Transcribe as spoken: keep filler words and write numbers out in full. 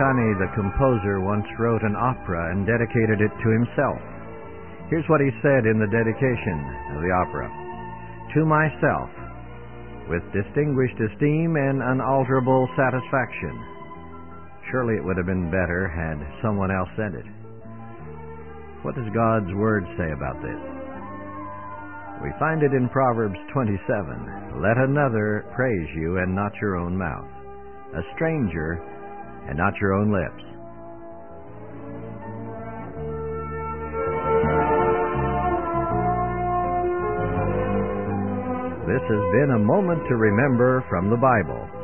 Giuliani, the composer, once wrote an opera and dedicated it to himself. Here's what he said in the dedication of the opera. To myself, with distinguished esteem and unalterable satisfaction. Surely it would have been better had someone else said it. What does God's Word say about this? We find it in Proverbs twenty-seven. Let another praise you and not your own mouth, a stranger and not your own lips. This has been a moment to remember from the Bible.